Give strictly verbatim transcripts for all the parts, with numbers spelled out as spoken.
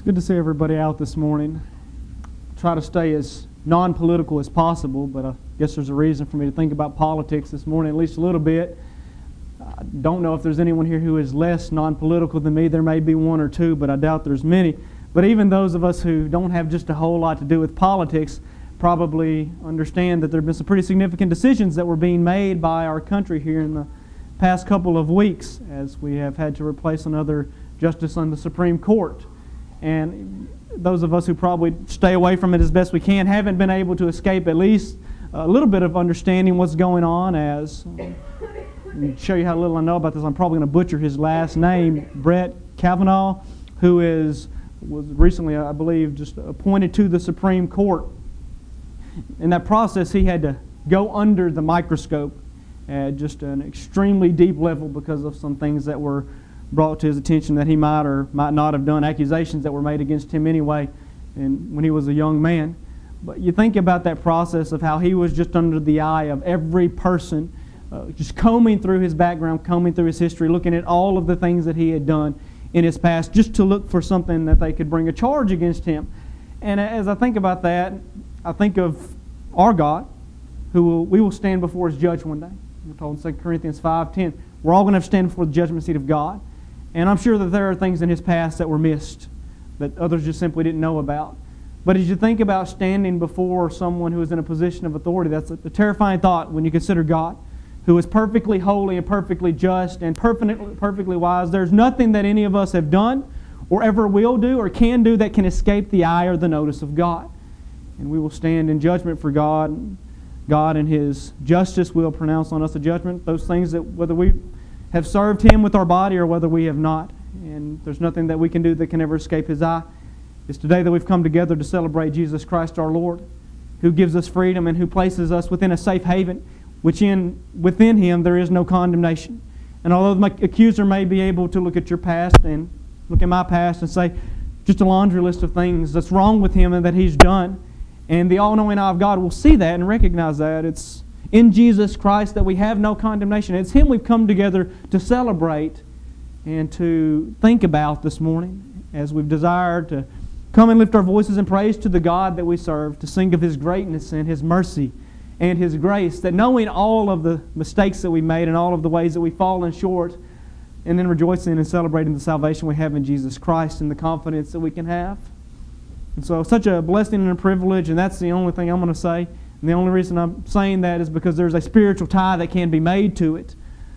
It's good to see everybody out this morning. Try to stay as non-political as possible, but I guess there's a reason for me to think about politics this morning, at least a little bit. I don't know if there's anyone here who is less non-political than me. There may be one or two, but I doubt there's many. But even those of us who don't have just a whole lot to do with politics probably understand that there have been some pretty significant decisions that were being made by our country here in the past couple of weeks, as we have had to replace another justice on the Supreme Court. And those of us who probably stay away from it as best we can haven't been able to escape at least a little bit of understanding what's going on. As to show you how little I know about this, I'm probably going to butcher his last name, Brett Kavanaugh, who is was recently, I believe, just appointed to the Supreme Court. In that process, he had to go under the microscope at just an extremely deep level because of some things that were brought to his attention that he might or might not have done, accusations that were made against him anyway, and when he was a young man. But you think about that process of how he was just under the eye of every person, uh, just combing through his background, combing through his history, looking at all of the things that he had done in his past, just to look for something that they could bring a charge against him. And as I think about that, I think of our God, who will, we will stand before His judge one day. We're told in Second Corinthians five ten, we're all going to have to stand before the judgment seat of God. And I'm sure that there are things in his past that were missed, that others just simply didn't know about. But as you think about standing before someone who is in a position of authority, that's a, a terrifying thought when you consider God, who is perfectly holy and perfectly just and perfectly, perfectly wise. There's nothing that any of us have done or ever will do or can do that can escape the eye or the notice of God. And we will stand in judgment for God. God in His justice will pronounce on us a judgment, those things that whether we have served Him with our body or whether we have not. And there's nothing that we can do that can ever escape His eye. It's today that we've come together to celebrate Jesus Christ our Lord, who gives us freedom and who places us within a safe haven, which in within Him there is no condemnation. And although my accuser may be able to look at your past and look at my past and say just a laundry list of things that's wrong with him and that he's done, and the all-knowing eye of God will see that and recognize that. It's in Jesus Christ that we have no condemnation. It's Him we've come together to celebrate and to think about this morning as we've desired to come and lift our voices in praise to the God that we serve, to sing of His greatness and His mercy and His grace, that knowing all of the mistakes that we made and all of the ways that we've fallen short, and then rejoicing and celebrating the salvation we have in Jesus Christ and the confidence that we can have. And so such a blessing and a privilege, and that's the only thing I'm going to say. And the only reason I'm saying that is because there's a spiritual tie that can be made to it.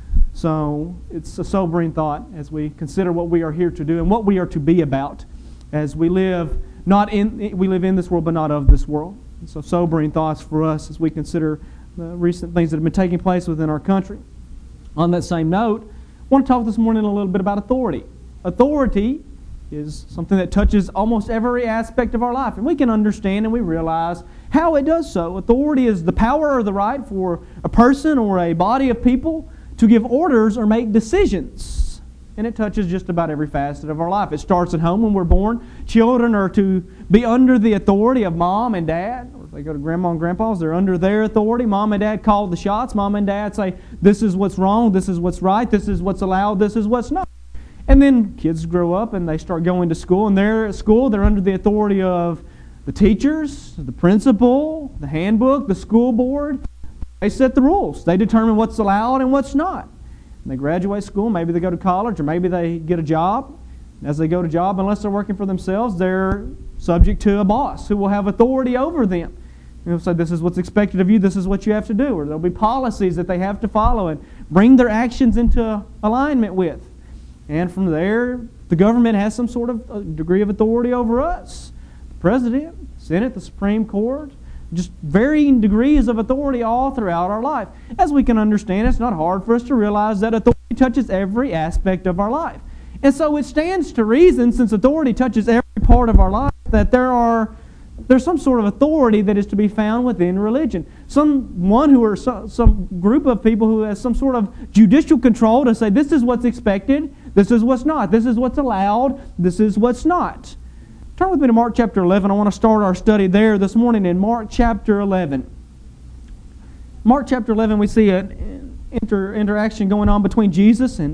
So it's a sobering thought as we consider what we are here to do and what we are to be about as we live not in we live in this world but not of this world. And so sobering thoughts for us as we consider the recent things that have been taking place within our country. On that same note, I want to talk this morning a little bit about authority. Authority is something that touches almost every aspect of our life. And we can understand and we realize how it does so. Authority is the power or the right for a person or a body of people to give orders or make decisions. And it touches just about every facet of our life. It starts at home when we're born. Children are to be under the authority of mom and dad. Or if they go to grandma and grandpa's, they're under their authority. Mom and dad call the shots. Mom and dad say, this is what's wrong, this is what's right, this is what's allowed, this is what's not. And then kids grow up and they start going to school. And they're at school, they're under the authority of the teachers, the principal, the handbook, the school board. They set the rules. They determine what's allowed and what's not. And they graduate school, maybe they go to college, or maybe they get a job. As they go to job, unless they're working for themselves, they're subject to a boss who will have authority over them. And he'll say, this is what's expected of you, this is what you have to do. Or there'll be policies that they have to follow and bring their actions into alignment with. And from there, the government has some sort of degree of authority over us. The President, Senate, the Supreme Court, just varying degrees of authority all throughout our life. As we can understand, it's not hard for us to realize that authority touches every aspect of our life. And so it stands to reason, since authority touches every part of our life, that there are there's some sort of authority that is to be found within religion. Someone who or some, some group of people who has some sort of judicial control to say this is what's expected, this is what's not, this is what's allowed, this is what's not. Turn with me to Mark chapter eleven. I want to start our study there this morning in Mark chapter eleven. Mark chapter eleven, we see an inter- interaction going on between Jesus and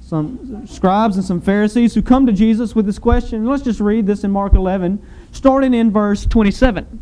some scribes and some Pharisees who come to Jesus with this question. Let's just read this in Mark eleven, starting in verse twenty-seven.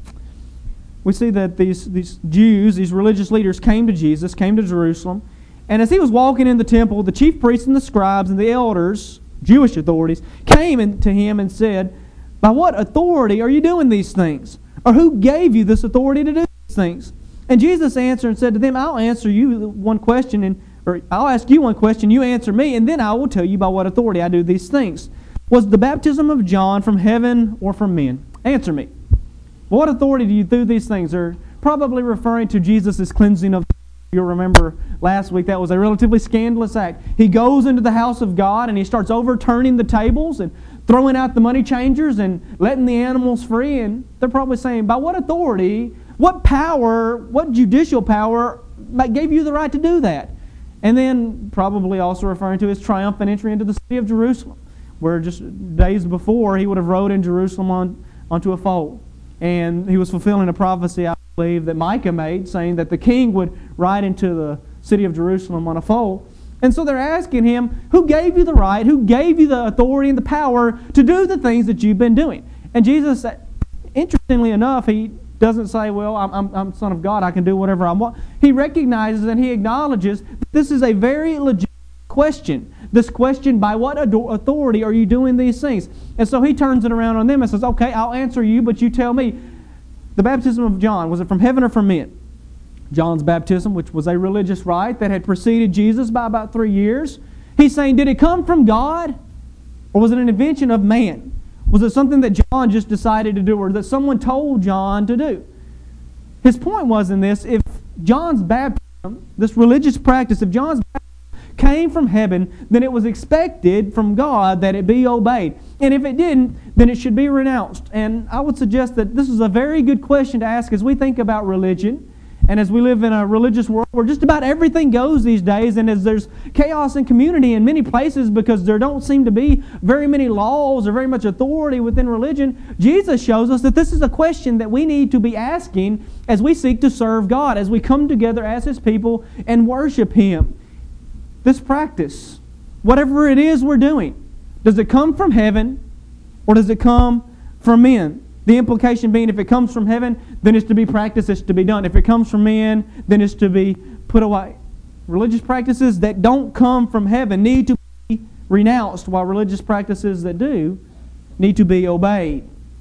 We see that these, these Jews, these religious leaders came to Jesus, came to Jerusalem, and as he was walking in the temple, the chief priests and the scribes and the elders, Jewish authorities, came in to him and said, "By what authority are you doing these things? Or who gave you this authority to do these things?" And Jesus answered and said to them, "I'll answer you one question, and or I'll ask you one question, you answer me, and then I will tell you by what authority I do these things. Was the baptism of John from heaven or from men? Answer me. What authority do you do these things?" They're probably referring to Jesus' cleansing of. You'll remember last week that was a relatively scandalous act. He goes into the house of God and he starts overturning the tables and throwing out the money changers and letting the animals free. And they're probably saying, by what authority, what power, what judicial power gave you the right to do that? And then probably also referring to his triumphant entry into the city of Jerusalem, where just days before he would have rode in Jerusalem on, onto a foal. And he was fulfilling a prophecy, I believe, that Micah made, saying that the king would ride into the city of Jerusalem on a foal. And so they're asking him, who gave you the right, who gave you the authority and the power to do the things that you've been doing? And Jesus, interestingly enough, he doesn't say, well, I'm, I'm, I'm Son of God, I can do whatever I want. He recognizes and he acknowledges that this is a very legitimate question. This question, by what authority are you doing these things? And so he turns it around on them and says, okay, I'll answer you, but you tell me. The baptism of John, was it from heaven or from men? John's baptism, which was a religious rite that had preceded Jesus by about three years. He's saying, did it come from God? Or was it an invention of man? Was it something that John just decided to do or that someone told John to do? His point was in this, if John's baptism, this religious practice, if John's baptism came from heaven, then it was expected from God that it be obeyed. And if it didn't, then it should be renounced. And I would suggest that this is a very good question to ask as we think about religion and as we live in a religious world where just about everything goes these days, and as there's chaos in community in many places because there don't seem to be very many laws or very much authority within religion. Jesus shows us that this is a question that we need to be asking as we seek to serve God, as we come together as His people and worship Him. This practice, whatever it is we're doing, does it come from heaven or does it come from men? The implication being, if it comes from heaven, then it's to be practiced, it's to be done. If it comes from men, then it's to be put away. Religious practices that don't come from heaven need to be renounced, while religious practices that do need to be obeyed.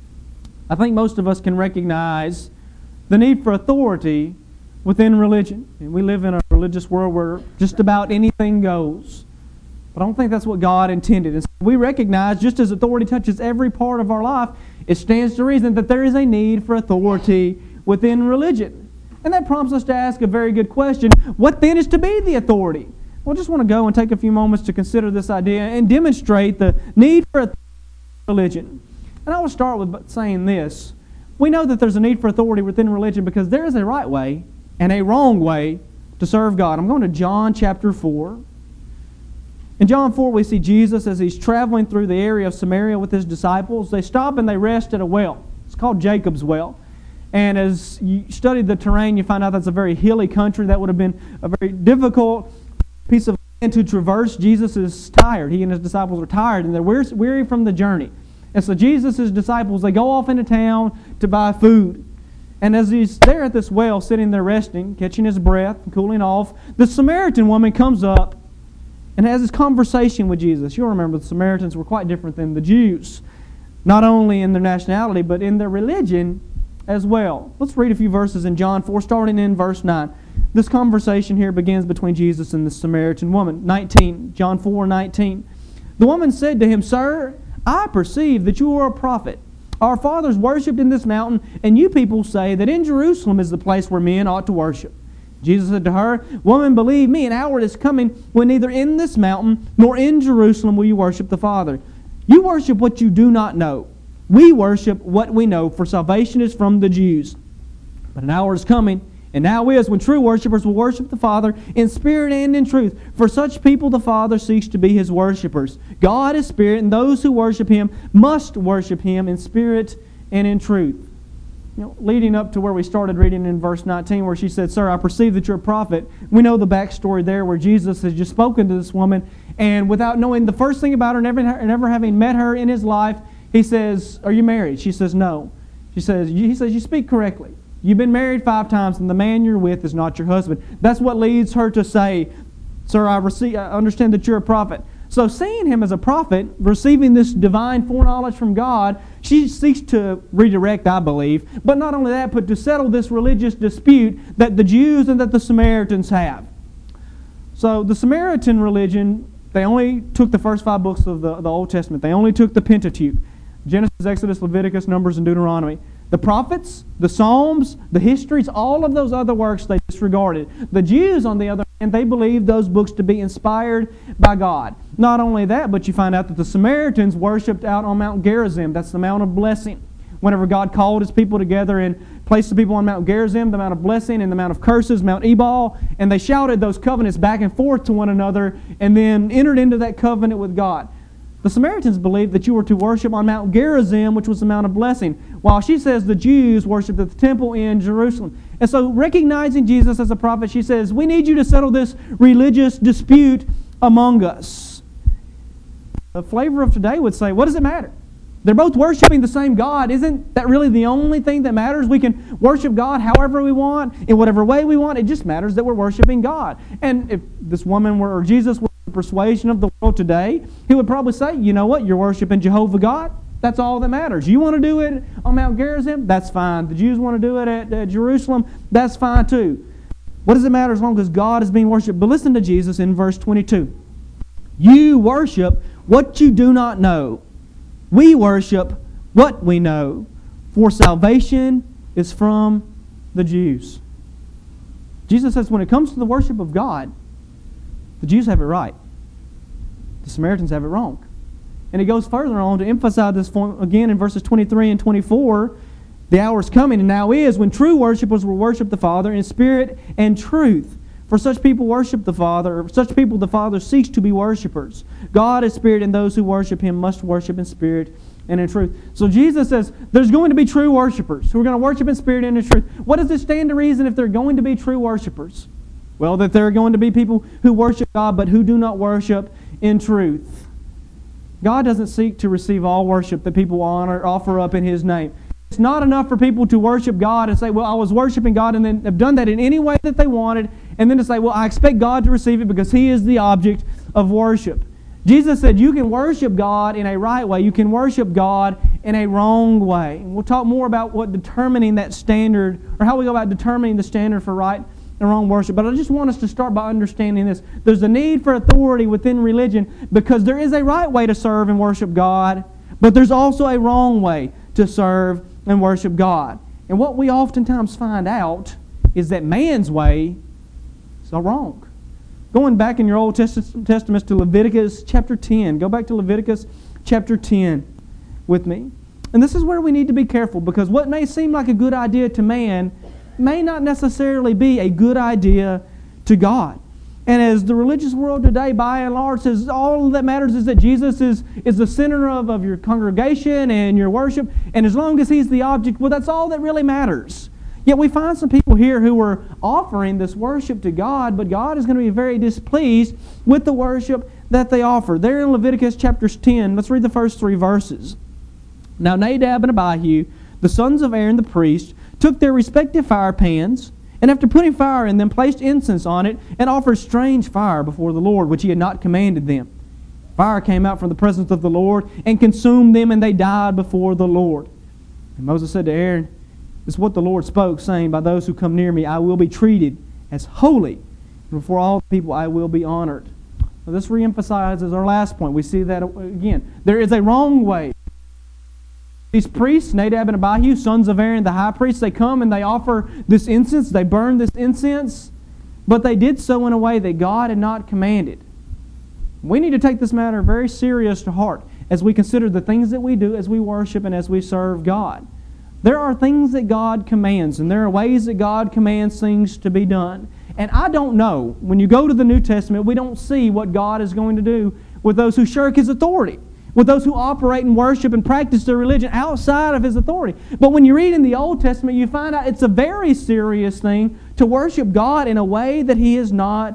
I think most of us can recognize the need for authority within religion. And we live in a religious world where just about anything goes. But I don't think that's what God intended. And so we recognize, just as authority touches every part of our life, it stands to reason that there is a need for authority within religion. And that prompts us to ask a very good question. What then is to be the authority? Well, I just want to go and take a few moments to consider this idea and demonstrate the need for authority in religion. And I will start with saying this. We know that there's a need for authority within religion because there is a right way and a wrong way to serve God. I'm going to John chapter four. In John four, we see Jesus as He's traveling through the area of Samaria with His disciples. They stop and they rest at a well. It's called Jacob's Well. And as you study the terrain, you find out that's a very hilly country. That would have been a very difficult piece of land to traverse. Jesus is tired. He and His disciples are tired, and they're weary from the journey. And so Jesus' disciples, they go off into town to buy food. And as He's there at this well, sitting there resting, catching His breath, cooling off, the Samaritan woman comes up and has this conversation with Jesus. You'll remember the Samaritans were quite different than the Jews, not only in their nationality, but in their religion as well. Let's read a few verses in John four, starting in verse nine. This conversation here begins between Jesus and the Samaritan woman. nineteen, John four, nineteen. The woman said to Him, "Sir, I perceive that you are a prophet. Our fathers worshipped in this mountain, and you people say that in Jerusalem is the place where men ought to worship." Jesus said to her, "Woman, believe me, an hour is coming when neither in this mountain nor in Jerusalem will you worship the Father. You worship what you do not know. We worship what we know, for salvation is from the Jews. But an hour is coming, and now is, when true worshipers will worship the Father in spirit and in truth. For such people the Father seeks to be His worshipers. God is spirit, and those who worship Him must worship Him in spirit and in truth." You know, leading up to where we started reading in verse nineteen, where she said, "Sir, I perceive that you're a prophet." We know the backstory there where Jesus has just spoken to this woman And without knowing the first thing about her, never, never having met her in his life, he says, "Are you married?" She says, "No." She says, he says, "You speak correctly. You've been married five times, and the man you're with is not your husband." That's what leads her to say, "Sir, I, receive, I understand that you're a prophet." So seeing him as a prophet, receiving this divine foreknowledge from God, she seeks to redirect, I believe. But not only that, but to settle this religious dispute that the Jews and that the Samaritans have. So the Samaritan religion, they only took the first five books of the, the Old Testament. They only took the Pentateuch: Genesis, Exodus, Leviticus, Numbers, and Deuteronomy. The prophets, the Psalms, the histories, all of those other works they disregarded. The Jews, on the other hand, they believed those books to be inspired by God. Not only that, but you find out that the Samaritans worshipped out on Mount Gerizim. That's the Mount of Blessing. Whenever God called His people together and placed the people on Mount Gerizim, the Mount of Blessing, and the Mount of Curses, Mount Ebal, and they shouted those covenants back and forth to one another and then entered into that covenant with God. The Samaritans believed that you were to worship on Mount Gerizim, which was the Mount of Blessing, while she says the Jews worshipped at the temple in Jerusalem. And so, recognizing Jesus as a prophet, she says, "We need you to settle this religious dispute among us." The flavor of today would say, what does it matter? They're both worshiping the same God. Isn't that really the only thing that matters? We can worship God however we want, in whatever way we want. It just matters that we're worshiping God. And if this woman were, or Jesus were the persuasion of the world today, he would probably say, "You know what? You're worshiping Jehovah God. That's all that matters. You want to do it on Mount Gerizim? That's fine. The Jews want to do it at uh, Jerusalem? That's fine too." What does it matter as long as God is being worshipped? But listen to Jesus in verse twenty-two. "You worship what you do not know. We worship what we know, for salvation is from the Jews." Jesus says when it comes to the worship of God, the Jews have it right. The Samaritans have it wrong. And he goes further on to emphasize this point again in verses twenty-three and twenty-four. "The hour is coming, and now is, when true worshipers will worship the Father in spirit and truth. For such people worship the Father, or such people the Father seeks to be worshipers. God is spirit, and those who worship Him must worship in spirit and in truth." So Jesus says there's going to be true worshipers who are going to worship in spirit and in truth. What does it stand to reason if they're going to be true worshipers? Well, that there are going to be people who worship God but who do not worship in truth. God doesn't seek to receive all worship that people honor, offer up in His name. It's not enough for people to worship God and say, "Well, I was worshiping God," and then have done that in any way that they wanted, and then to say, "Well, I expect God to receive it because He is the object of worship." Jesus said you can worship God in a right way. You can worship God in a wrong way. And we'll talk more about what determining that standard, or how we go about determining the standard for right and wrong worship. But I just want us to start by understanding this. There's a need for authority within religion because there is a right way to serve and worship God, but there's also a wrong way to serve and worship God. And what we oftentimes find out is that man's way is all wrong. Going back in your Old Testaments to Leviticus chapter ten. Go back to Leviticus chapter ten with me. And this is where we need to be careful, because what may seem like a good idea to man may not necessarily be a good idea to God. And as the religious world today, by and large, says all that matters is that Jesus is, is the center of, of your congregation and your worship, and as long as He's the object, well, that's all that really matters. Yet we find some people here who are offering this worship to God, but God is going to be very displeased with the worship that they offer. There in Leviticus chapter ten, let's read the first three verses. "Now Nadab and Abihu, the sons of Aaron the priest, took their respective fire pans, and after putting fire in them, placed incense on it, and offered strange fire before the Lord, which He had not commanded them. Fire came out from the presence of the Lord, and consumed them, and they died before the Lord. And Moses said to Aaron, This is what the Lord spoke, saying, By those who come near me, I will be treated as holy, and before all people I will be honored." Now, this reemphasizes our last point. We see that again. There is a wrong way. These priests, Nadab and Abihu, sons of Aaron, the high priest, they come and they offer this incense. They burn this incense, but they did so in a way that God had not commanded. We need to take this matter very serious to heart as we consider the things that we do as we worship and as we serve God. There are things that God commands, and there are ways that God commands things to be done. And I don't know, when you go to the New Testament, we don't see what God is going to do with those who shirk His authority, with those who operate and worship and practice their religion outside of His authority. But when you read in the Old Testament, you find out it's a very serious thing to worship God in a way that He has not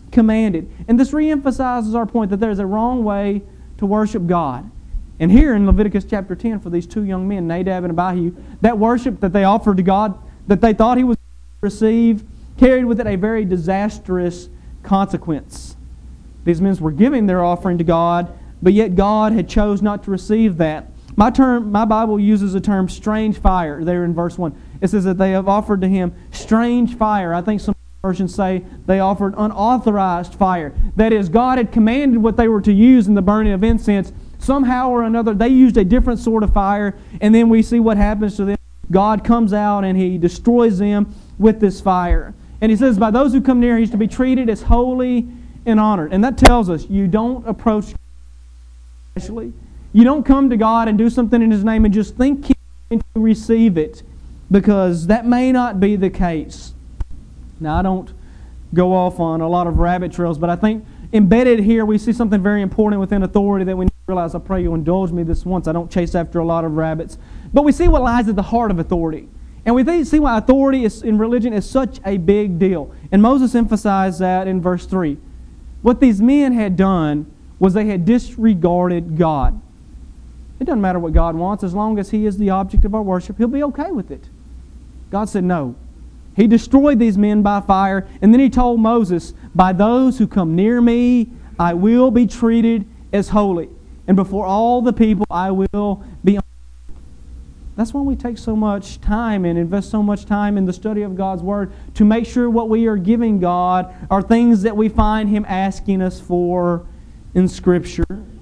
commanded. And this reemphasizes our point that there's a wrong way to worship God. And here in Leviticus chapter ten, for these two young men, Nadab and Abihu, that worship that they offered to God, that they thought He was going to receive, carried with it a very disastrous consequence. These men were giving their offering to God, but yet God had chose not to receive that. My term, my Bible uses the term strange fire there in verse one. It says that they have offered to Him strange fire. I think some versions say they offered unauthorized fire. That is, God had commanded what they were to use in the burning of incense. Somehow or another, they used a different sort of fire, and then we see what happens to them. God comes out and He destroys them with this fire. And He says, by those who come near, He's to be treated as holy and honored. And that tells us you don't approach God especially. You don't come to God and do something in His name and just think He's going to receive it, because that may not be the case. Now, I don't go off on a lot of rabbit trails, but I think embedded here we see something very important within authority that we need to realize. I pray you'll indulge me this once. I don't chase after a lot of rabbits. But we see what lies at the heart of authority. And we see why authority is, in religion is such a big deal. And Moses emphasized that in verse three. What these men had done was they had disregarded God. It doesn't matter what God wants. As long as He is the object of our worship, He'll be okay with it. God said no. He destroyed these men by fire, and then He told Moses, by those who come near me, I will be treated as holy. And before all the people, I will be honored. That's why we take so much time and invest so much time in the study of God's Word, to make sure what we are giving God are things that we find Him asking us for in Scripture.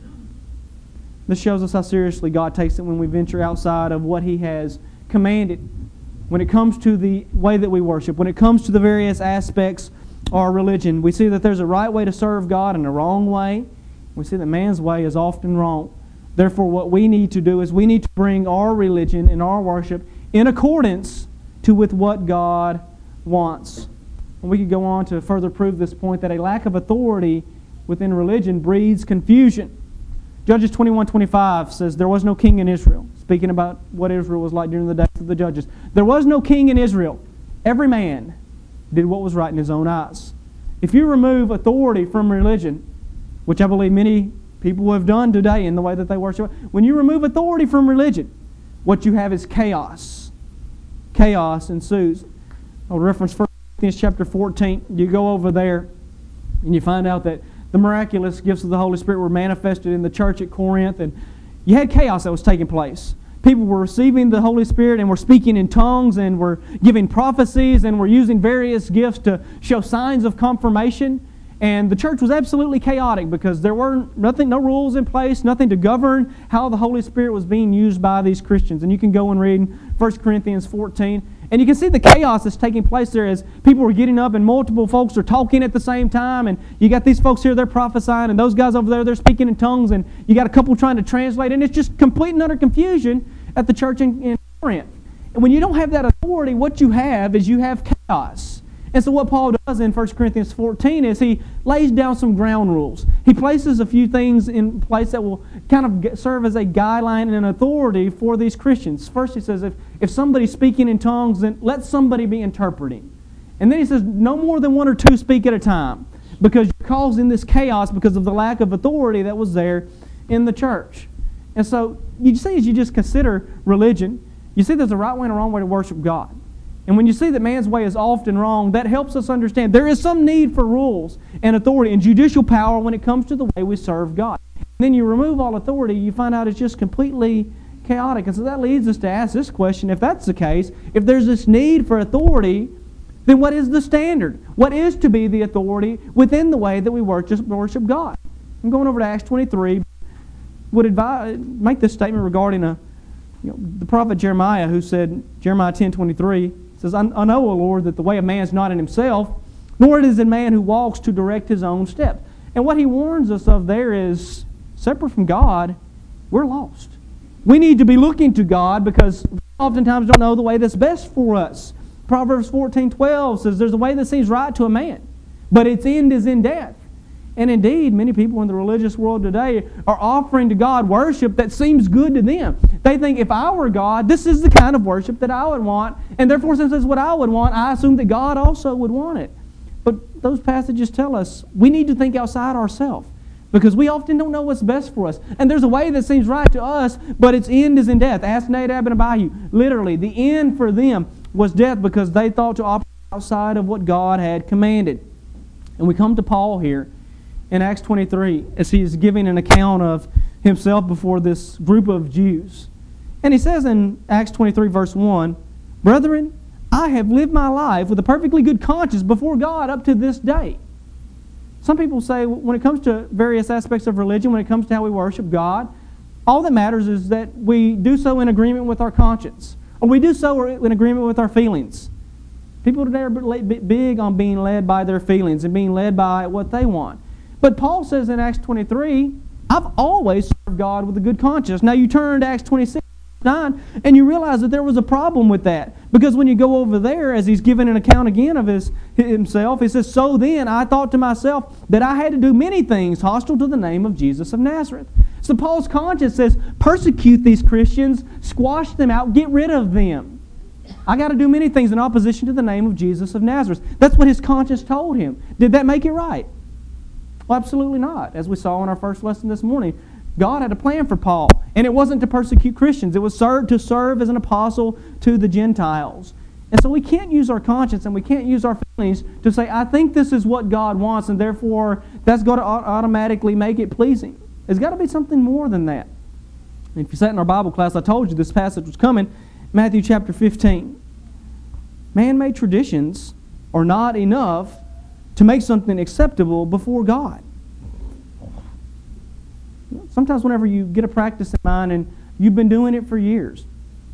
This shows us how seriously God takes it when we venture outside of what He has commanded. When it comes to the way that we worship, when it comes to the various aspects of our religion, we see that there's a right way to serve God and a wrong way. We see that man's way is often wrong. Therefore, what we need to do is we need to bring our religion and our worship in accordance to with what God wants. And we could go on to further prove this point, that a lack of authority within religion breeds confusion. Judges twenty-one twenty-five says, there was no king in Israel. Speaking about what Israel was like during the days of the judges. There was no king in Israel. Every man did what was right in his own eyes. If you remove authority from religion, which I believe many people have done today in the way that they worship, when you remove authority from religion, what you have is chaos. Chaos ensues. I'll reference First Corinthians chapter fourteen. You go over there and you find out that the miraculous gifts of the Holy Spirit were manifested in the church at Corinth, and you had chaos that was taking place. People were receiving the Holy Spirit and were speaking in tongues and were giving prophecies and were using various gifts to show signs of confirmation. And the church was absolutely chaotic because there were nothing, no rules in place, nothing to govern how the Holy Spirit was being used by these Christians. And you can go and read First Corinthians fourteen. And you can see the chaos that's taking place there as people are getting up and multiple folks are talking at the same time. And you got these folks here, they're prophesying, and those guys over there, they're speaking in tongues. And you got a couple trying to translate. And it's just complete and utter confusion at the church in, in Corinth. And when you don't have that authority, what you have is you have chaos. And so what Paul does in First Corinthians fourteen is he lays down some ground rules. He places a few things in place that will kind of serve as a guideline and an authority for these Christians. First he says, if, if somebody's speaking in tongues, then let somebody be interpreting. And then he says, no more than one or two speak at a time, because you're causing this chaos because of the lack of authority that was there in the church. And so you see, as you just consider religion, you see there's a right way and a wrong way to worship God. And when you see that man's way is often wrong, that helps us understand there is some need for rules and authority and judicial power when it comes to the way we serve God. And then you remove all authority, you find out it's just completely chaotic. And so that leads us to ask this question: if that's the case, if there's this need for authority, then what is the standard? What is to be the authority within the way that we worship God? I'm going over to Acts twenty-three. Would advise, make this statement regarding a, you know, the prophet Jeremiah, who said, Jeremiah ten twenty-three, says, I, I know, O Lord, that the way of man is not in himself, nor it is in man who walks to direct his own steps. And what he warns us of there is, separate from God, we're lost. We need to be looking to God because we oftentimes don't know the way that's best for us. Proverbs fourteen twelve says, there's a way that seems right to a man, but its end is in death. And indeed, many people in the religious world today are offering to God worship that seems good to them. They think, if I were God, this is the kind of worship that I would want, and therefore, since it's what I would want, I assume that God also would want it. But those passages tell us we need to think outside ourselves, because we often don't know what's best for us. And there's a way that seems right to us, but its end is in death. Ask Nadab and Abihu. Literally, the end for them was death because they thought to operate outside of what God had commanded. And we come to Paul here in Acts twenty-three as he is giving an account of himself before this group of Jews. And he says in Acts twenty-three verse one, "Brethren, I have lived my life with a perfectly good conscience before God up to this day." Some people say when it comes to various aspects of religion, when it comes to how we worship God, all that matters is that we do so in agreement with our conscience, or we do so in agreement with our feelings. People today are big on being led by their feelings and being led by what they want. But Paul says in Acts twenty-three, I've always served God with a good conscience. Now you turn to Acts twenty-six, nine, and you realize that there was a problem with that. Because when you go over there, as he's giving an account again of his himself, he says, "So then I thought to myself that I had to do many things hostile to the name of Jesus of Nazareth." So Paul's conscience says, persecute these Christians, squash them out, get rid of them. I got to do many things in opposition to the name of Jesus of Nazareth. That's what his conscience told him. Did that make it right? Well, absolutely not. As we saw in our first lesson this morning, God had a plan for Paul, and it wasn't to persecute Christians. It was to serve as an apostle to the Gentiles. And so we can't use our conscience and we can't use our feelings to say, I think this is what God wants, and therefore that's going to automatically make it pleasing. There's got to be something more than that. And if you sat in our Bible class, I told you this passage was coming, Matthew chapter fifteen. Man-made traditions are not enough to make something acceptable before God. Sometimes whenever you get a practice in mind and you've been doing it for years,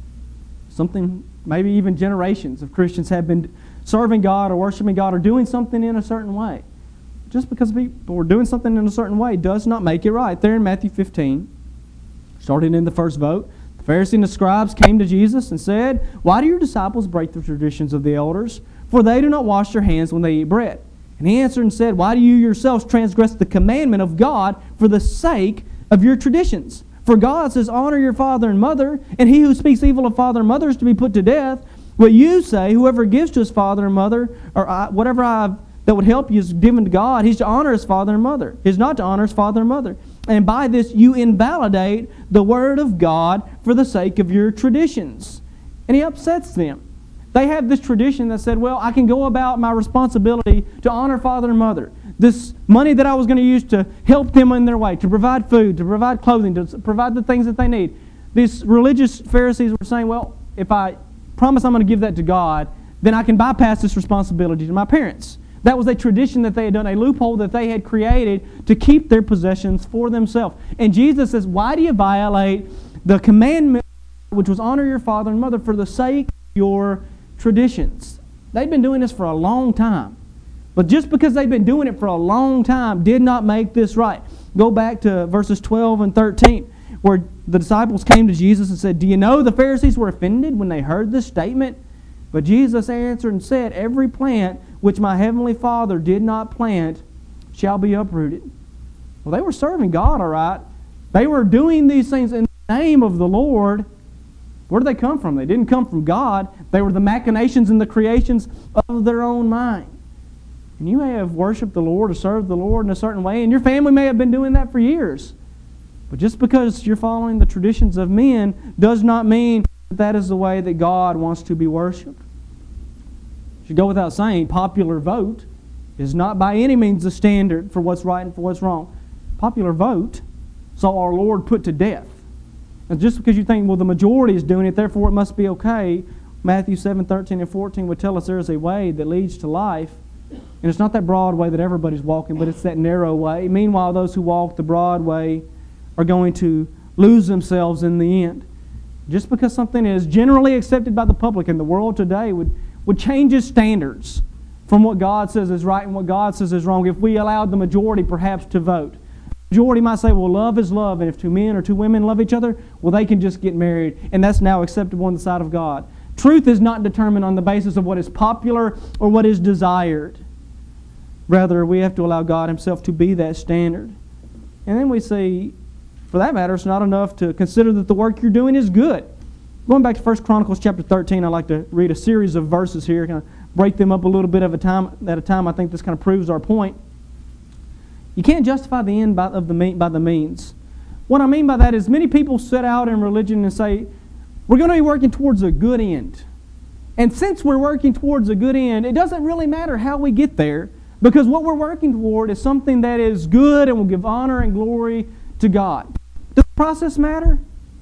something, maybe even generations of Christians have been serving God or worshiping God or doing something in a certain way. Just because people are doing something in a certain way does not make it right. There in Matthew fifteen, starting in the first vote, the Pharisees and the scribes came to Jesus and said, "Why do your disciples break the traditions of the elders? For they do not wash their hands when they eat bread." And he answered and said, "Why do you yourselves transgress the commandment of God for the sake of your traditions? For God says, honor your father and mother, and he who speaks evil of father and mother is to be put to death. But you say, whoever gives to his father and mother, or I, whatever I've, that would help you is given to God, he's to honor his father and mother. He's not to honor his father and mother. And by this you invalidate the word of God for the sake of your traditions." And he upsets them. They have this tradition that said, well, I can go about my responsibility to honor father and mother. This money that I was going to use to help them in their way, to provide food, to provide clothing, to provide the things that they need. These religious Pharisees were saying, well, if I promise I'm going to give that to God, then I can bypass this responsibility to my parents. That was a tradition that they had done, a loophole that they had created to keep their possessions for themselves. And Jesus says, why do you violate the commandment which was honor your father and mother for the sake of your traditions? They've been doing this for a long time. But just because they've been doing it for a long time did not make this right. Go back to verses twelve and thirteen, where the disciples came to Jesus and said, "Do you know the Pharisees were offended when they heard this statement?" But Jesus answered and said, "Every plant which my heavenly Father did not plant shall be uprooted." Well, they were serving God, all right. They were doing these things in the name of the Lord. Where did they come from? They didn't come from God. They were the machinations and the creations of their own mind. And you may have worshiped the Lord or served the Lord in a certain way, and your family may have been doing that for years. But just because you're following the traditions of men does not mean that that is the way that God wants to be worshipped. It should go without saying, popular vote is not by any means the standard for what's right and for what's wrong. Popular vote saw our Lord put to death. And just because you think, well, the majority is doing it, therefore it must be okay, Matthew seven, thirteen, and fourteen would tell us there is a way that leads to life. And it's not that broad way that everybody's walking, but it's that narrow way. Meanwhile, those who walk the broad way are going to lose themselves in the end. Just because something is generally accepted by the public in the world today would, would change its standards from what God says is right and what God says is wrong if we allowed the majority perhaps to vote. The majority might say, well, love is love, and if two men or two women love each other, well, they can just get married, and that's now acceptable on the side of God. Truth is not determined on the basis of what is popular or what is desired. Rather, we have to allow God Himself to be that standard. And then we see, for that matter, it's not enough to consider that the work you're doing is good. Going back to First Chronicles chapter thirteen, I'd like to read a series of verses here, kind of break them up a little bit of a time at a time. I think this kind of proves our point. You can't justify the end by, of the mean, by the means. What I mean by that is many people set out in religion and say, we're going to be working towards a good end. And since we're working towards a good end, it doesn't really matter how we get there, because what we're working toward is something that is good and will give honor and glory to God. Does the process matter?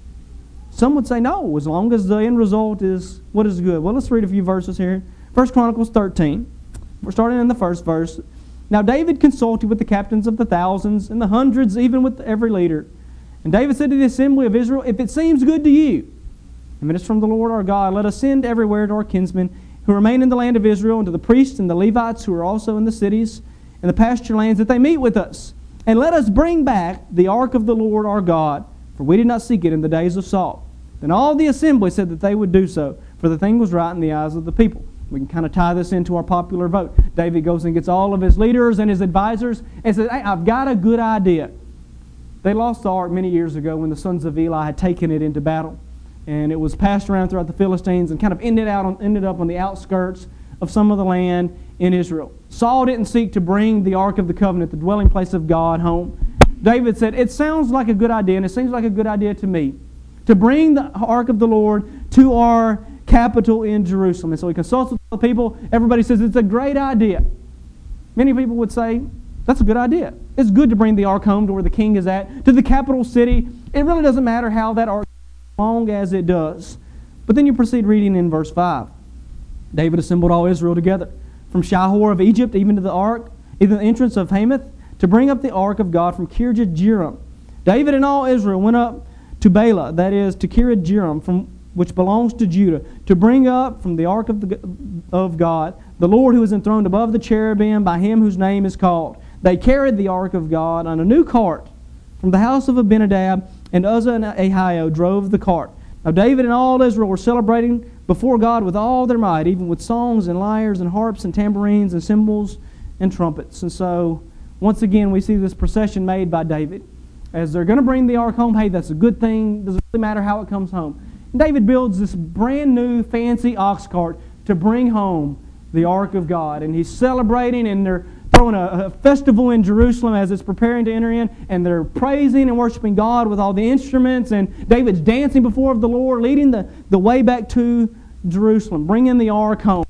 Some would say no, as long as the end result is what is good. Well, let's read a few verses here. First Chronicles thirteen. We're starting in the first verse. Now David consulted with the captains of the thousands and the hundreds, even with every leader. And David said to the assembly of Israel, if it seems good to you, and it is from the Lord our God, let us send everywhere to our kinsmen who remain in the land of Israel, and to the priests and the Levites who are also in the cities and the pasture lands, that they meet with us. And let us bring back the ark of the Lord our God, for we did not seek it in the days of Saul. Then all the assembly said that they would do so, for the thing was right in the eyes of the people. We can kind of tie this into our popular vote. David goes and gets all of his leaders and his advisors and says, hey, I've got a good idea. They lost the ark many years ago when the sons of Eli had taken it into battle. And it was passed around throughout the Philistines and kind of ended, out on, ended up on the outskirts of some of the land in Israel. Saul didn't seek to bring the Ark of the Covenant, the dwelling place of God, home. David said, it sounds like a good idea, and it seems like a good idea to me, to bring the Ark of the Lord to our capital in Jerusalem. And so he consults with the people. Everybody says it's a great idea. Many people would say, that's a good idea. It's good to bring the Ark home to where the king is at, to the capital city. It really doesn't matter how that Ark, as long as it does. But then you proceed reading in verse five. David assembled all Israel together, from Shihor of Egypt even to the ark, even the entrance of Hamath, to bring up the ark of God from Kirjath-jearim. David and all Israel went up to Bela, that is, to Kirjath-jearim, from which belongs to Judah, to bring up from the ark of, the, of God, the Lord who is enthroned above the cherubim, by him whose name is called. They carried the ark of God on a new cart from the house of Abinadab, and Uzzah and Ahio drove the cart. Now David and all Israel were celebrating before God with all their might, even with songs and lyres and harps and tambourines and cymbals and trumpets. And so, once again, we see this procession made by David. As they're going to bring the ark home, hey, that's a good thing. Doesn't really matter how it comes home. And David builds this brand new fancy ox cart to bring home the ark of God. And he's celebrating, and they're throwing a, a festival in Jerusalem as it's preparing to enter in, and they're praising and worshiping God with all the instruments, and David's dancing before the Lord, leading the, the way back to Jerusalem, bringing the ark home.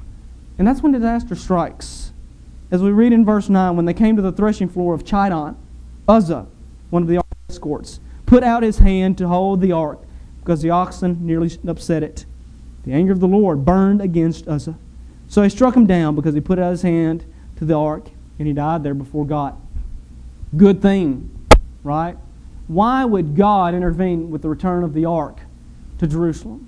And that's when disaster strikes. As we read in verse nine, when they came to the threshing floor of Chidon, Uzzah, one of the escorts, put out his hand to hold the ark, because the oxen nearly upset it. The anger of the Lord burned against Uzzah. So he struck him down because he put out his hand to the ark, and he died there before God. Good thing, right? Why would God intervene with the return of the ark to Jerusalem?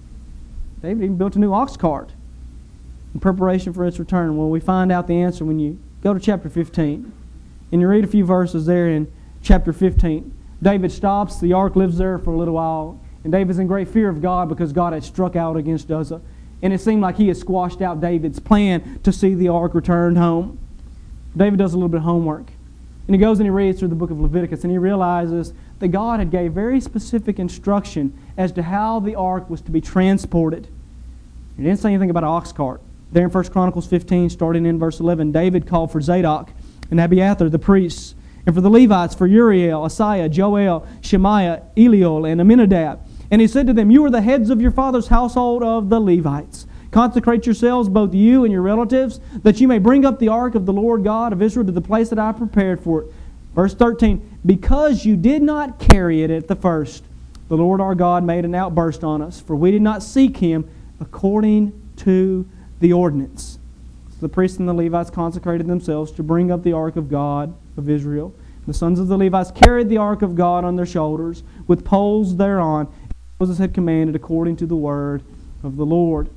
David even built a new ox cart in preparation for its return. Well, we find out the answer when you go to chapter fifteen. And you read a few verses there in chapter fifteen. David stops, the ark lives there for a little while, and David's in great fear of God because God had struck out against Uzzah. And it seemed like he had squashed out David's plan to see the ark returned home. David does a little bit of homework. And he goes and he reads through the book of Leviticus, and he realizes that God had gave very specific instruction as to how the ark was to be transported. He didn't say anything about an ox cart. There in First Chronicles fifteen, starting in verse eleven, David called for Zadok and Abiathar, the priests, and for the Levites, for Uriel, Asaiah, Joel, Shemaiah, Eliel, and Aminadab. And he said to them, you are the heads of your father's household of the Levites. Consecrate yourselves, both you and your relatives, that you may bring up the ark of the Lord God of Israel to the place that I prepared for it. Verse thirteen, because you did not carry it at the first, the Lord our God made an outburst on us, for we did not seek Him according to the ordinance. So the priests and the Levites consecrated themselves to bring up the ark of God of Israel. The sons of the Levites carried the ark of God on their shoulders with poles thereon, Moses had commanded according to the word of the Lord.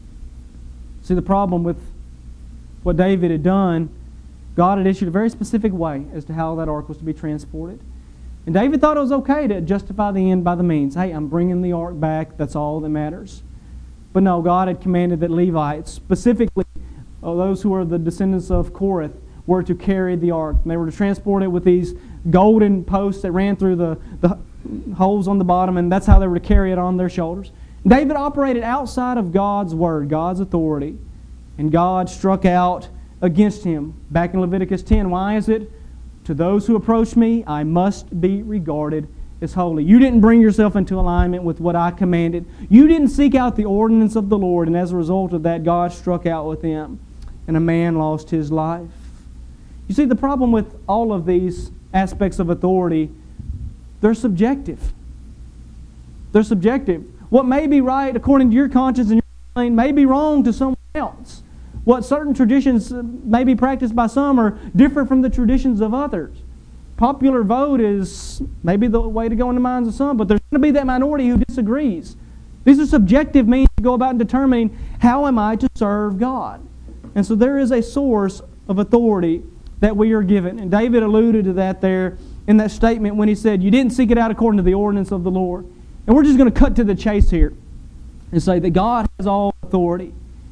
See, the problem with what David had done, God had issued a very specific way as to how that ark was to be transported. And David thought it was okay to justify the end by the means. Hey, I'm bringing the ark back. That's all that matters. But no, God had commanded that Levites, specifically uh, those who were the descendants of Korah, were to carry the ark. And they were to transport it with these golden posts that ran through the, the holes on the bottom, and that's how they were to carry it on their shoulders. David operated outside of God's word, God's authority, And God struck out against him. Back in Leviticus ten, why is it? To those who approach me, I must be regarded as holy. You didn't bring yourself into alignment with what I commanded. You didn't seek out the ordinance of the Lord, and as a result of that, God struck out with him, and a man lost his life. You see, the problem with all of these aspects of authority, they're subjective. They're subjective. What may be right according to your conscience and your mind may be wrong to someone else. What certain traditions may be practiced by some are different from the traditions of others. Popular vote is maybe the way to go in the minds of some, but there's going to be that minority who disagrees. These are subjective means to go about determining how am I to serve God. And so there is a source of authority that we are given. And David alluded to that there in that statement when he said, you didn't seek it out according to the ordinance of the Lord. And we're just going to cut to the chase here and say that God has all authority.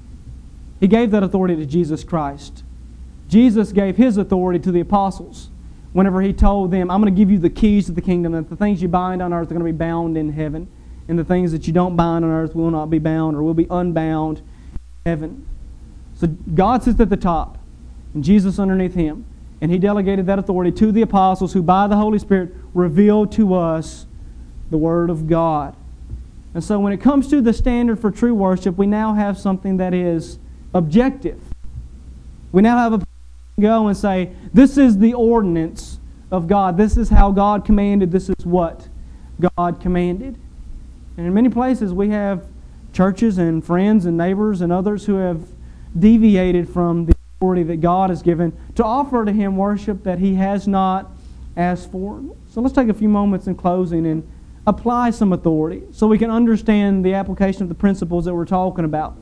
He gave that authority to Jesus Christ. Jesus gave His authority to the apostles whenever He told them, I'm going to give you the keys to the kingdom, that the things you bind on earth are going to be bound in heaven, and the things that you don't bind on earth will not be bound or will be unbound in heaven. So God sits at the top, and Jesus underneath Him. And He delegated that authority to the apostles who by the Holy Spirit revealed to us the Word of God. And so when it comes to the standard for true worship, we now have something that is objective. We now have a place to go and say, this is the ordinance of God. This is how God commanded. This is what God commanded. And in many places we have churches and friends and neighbors and others who have deviated from the authority that God has given to offer to Him worship that He has not asked for. So let's take a few moments in closing and apply some authority so we can understand the application of the principles that we're talking about.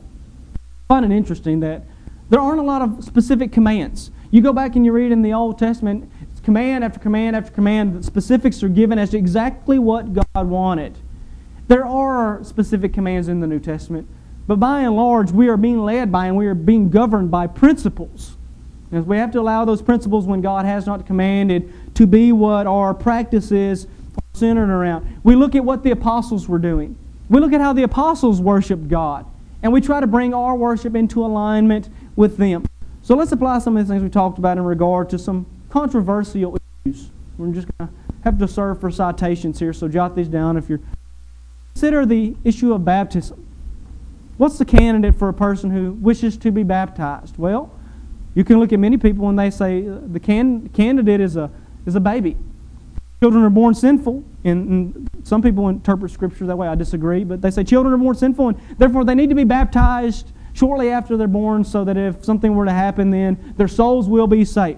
I find it interesting that there aren't a lot of specific commands. You go back and you read in the Old Testament, it's command after command after command, the specifics are given as to exactly what God wanted. There are specific commands in the New Testament, but by and large, we are being led by and we are being governed by principles. And we have to allow those principles when God has not commanded to be what our practices are centered around. We look at what the apostles were doing. We look at how the apostles worshiped God. And we try to bring our worship into alignment with them. So let's apply some of the things we talked about in regard to some controversial issues. We're just going to have to serve for citations here, so jot these down if you're... Consider the issue of baptism. What's the candidate for a person who wishes to be baptized? Well, you can look at many people when they say the can, candidate is a, is a baby. Children are born sinful, and, and some people interpret Scripture that way. I disagree, but they say children are born sinful, and therefore they need to be baptized shortly after they're born so that if something were to happen then, their souls will be safe.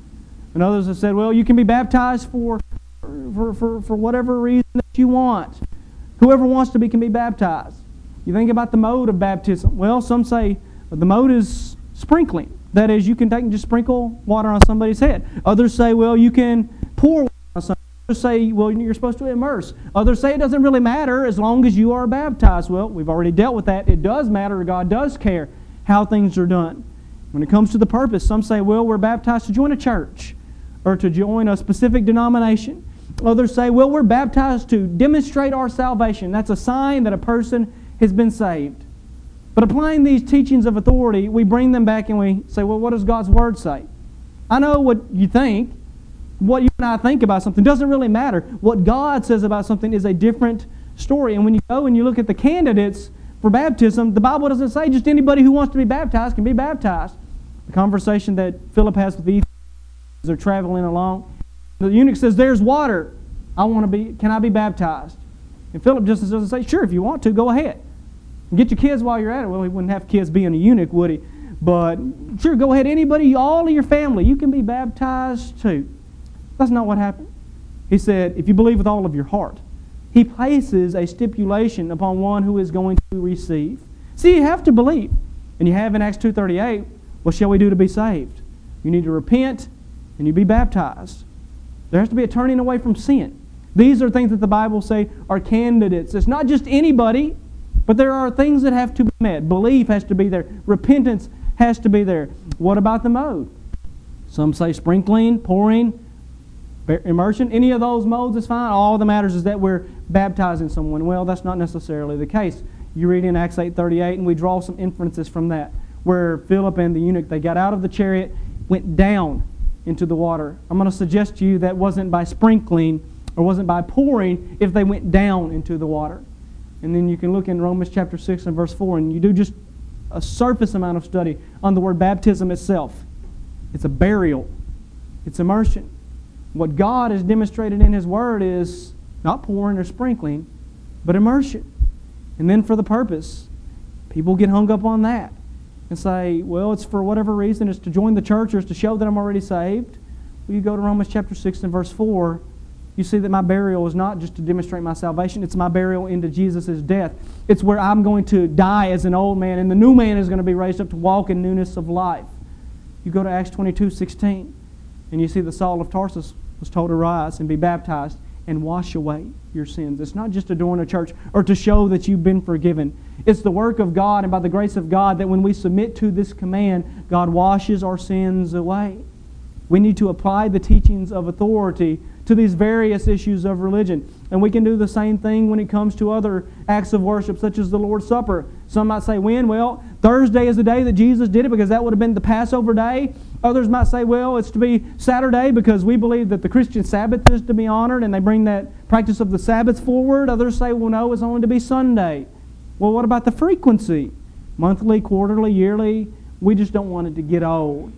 And others have said, well, you can be baptized for, for, for, for whatever reason that you want. Whoever wants to be can be baptized. You think about the mode of baptism. Well, some say the mode is sprinkling. That is, you can take and just sprinkle water on somebody's head. Others say, well, you can pour water on somebody. Others say, well, you're supposed to immerse. Others say it doesn't really matter as long as you are baptized. Well, we've already dealt with that. It does matter. God does care how things are done. When it comes to the purpose, some say, well, we're baptized to join a church or to join a specific denomination. Others say, well, we're baptized to demonstrate our salvation. That's a sign that a person has been saved. But applying these teachings of authority, we bring them back and we say, well, what does God's Word say? I know what you think. What you and I think about something doesn't really matter. What God says about something is a different story. And when you go and you look at the candidates for baptism, the Bible doesn't say just anybody who wants to be baptized can be baptized. The conversation that Philip has with the Ethiopian as they're traveling along, the eunuch says, there's water. I want to be, can I be baptized? And Philip just doesn't say, sure, if you want to, go ahead. And get your kids while you're at it. Well, he wouldn't have kids being a eunuch, would he? But sure, go ahead. Anybody, all of your family, you can be baptized too. That's not what happened. He said, if you believe with all of your heart. He places a stipulation upon one who is going to receive. See, you have to believe. And you have in Acts two thirty-eight, what shall we do to be saved? You need to repent and you be baptized. There has to be a turning away from sin. These are things that the Bible say are candidates. It's not just anybody, but there are things that have to be met. Belief has to be there. Repentance has to be there. What about the mode? Some say sprinkling, pouring, immersion. Any of those modes is fine. All that matters is that we're baptizing someone. Well, that's not necessarily the case. You read in Acts eight thirty-eight, and we draw some inferences from that. where Philip and the eunuch, they got out of the chariot, went down into the water. I'm going to suggest to you that wasn't by sprinkling or wasn't by pouring if they went down into the water. And then you can look in Romans chapter six and verse four, and you do just a surface amount of study on the word baptism itself. It's a burial. It's immersion. What God has demonstrated in His Word is not pouring or sprinkling, but immersion. And then for the purpose, people get hung up on that and say, well, it's for whatever reason. It's to join the church or it's to show that I'm already saved. Well, you go to Romans chapter six and verse four, you see that my burial is not just to demonstrate my salvation. It's my burial into Jesus' death. It's where I'm going to die as an old man, and the new man is going to be raised up to walk in newness of life. You go to Acts twenty-two sixteen, and you see that Saul of Tarsus was told to rise and be baptized and wash away your sins. It's not just to adorn a church or to show that you've been forgiven. It's the work of God, and by the grace of God, that when we submit to this command, God washes our sins away. We need to apply the teachings of authority to these various issues of religion. And we can do the same thing when it comes to other acts of worship, such as the Lord's Supper. Some might say, when? Well, Thursday is the day that Jesus did it because that would have been the Passover day. Others might say, well, it's to be Saturday because we believe that the Christian Sabbath is to be honored, and they bring that practice of the Sabbath forward. Others say, well, no, it's only to be Sunday. Well, what about the frequency? Monthly, quarterly, yearly? We just don't want it to get old.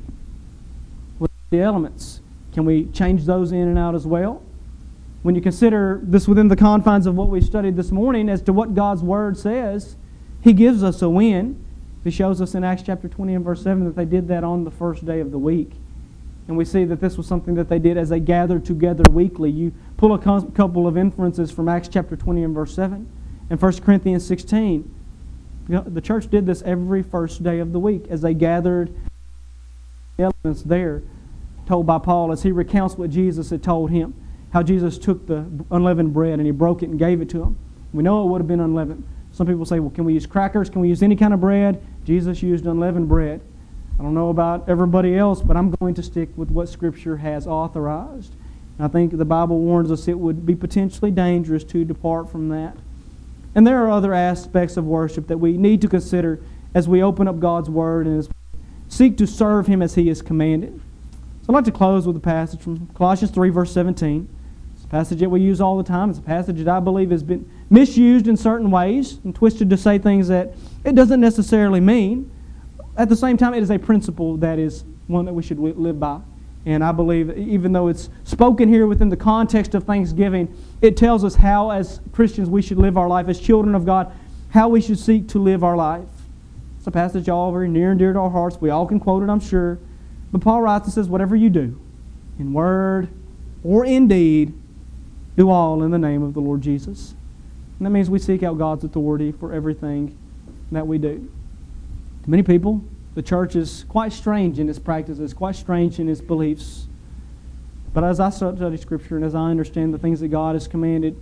What are the elements? Can we change those in and out as well? When you consider this within the confines of what we studied this morning as to what God's Word says, He gives us a when. He shows us in Acts chapter twenty and verse seven that they did that on the first day of the week. And we see that this was something that they did as they gathered together weekly. You pull a couple of inferences from Acts chapter twenty and verse seven. And First Corinthians sixteen. You know, the church did this every first day of the week as they gathered. The elements there told by Paul as he recounts what Jesus had told him. How Jesus took the unleavened bread and He broke it and gave it to him. We know it would have been unleavened. Some people say, well, can we use crackers? Can we use any kind of bread? Jesus used unleavened bread. I don't know about everybody else, but I'm going to stick with what Scripture has authorized. And I think the Bible warns us it would be potentially dangerous to depart from that. And there are other aspects of worship that we need to consider as we open up God's Word and as we seek to serve Him as He has commanded. So I'd like to close with a passage from Colossians three, verse seventeen. It's a passage that we use all the time. It's a passage that I believe has been misused in certain ways and twisted to say things that it doesn't necessarily mean. At the same time, it is a principle that is one that we should live by. And I believe, even though it's spoken here within the context of Thanksgiving, it tells us how, as Christians, we should live our life, as children of God, how we should seek to live our life. It's a passage all very near and dear to our hearts. We all can quote it, I'm sure. But Paul writes and says, whatever you do, in word or in deed, do all in the name of the Lord Jesus. And that means we seek out God's authority for everything that we do. To many people, the church is quite strange in its practices, quite strange in its beliefs. But as I study Scripture and as I understand the things that God has commanded,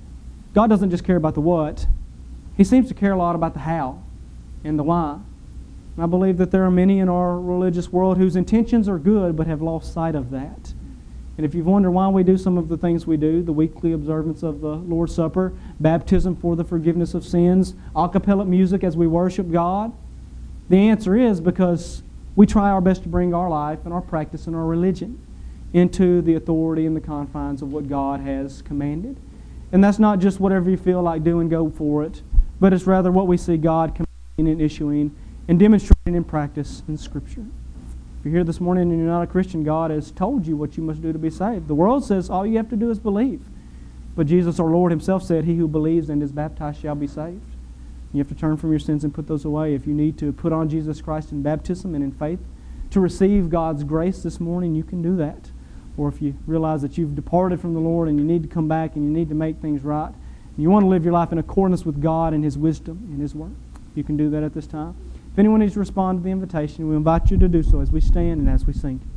God doesn't just care about the what. He seems to care a lot about the how and the why. And I believe that there are many in our religious world whose intentions are good but have lost sight of that. And if you've wondered why we do some of the things we do, the weekly observance of the Lord's Supper, baptism for the forgiveness of sins, a cappella music as we worship God, the answer is because we try our best to bring our life and our practice and our religion into the authority and the confines of what God has commanded. And that's not just whatever you feel like doing, go for it, but it's rather what we see God commanding and issuing and demonstrating in practice in Scripture. If you're here this morning and you're not a Christian, God has told you what you must do to be saved. The world says all you have to do is believe. But Jesus, our Lord Himself, said, he who believes and is baptized shall be saved. You have to turn from your sins and put those away. If you need to put on Jesus Christ in baptism and in faith to receive God's grace this morning, you can do that. Or if you realize that you've departed from the Lord and you need to come back and you need to make things right, and you want to live your life in accordance with God and His wisdom and His Word, you can do that at this time. If anyone needs to respond to the invitation, we invite you to do so as we stand and as we sing.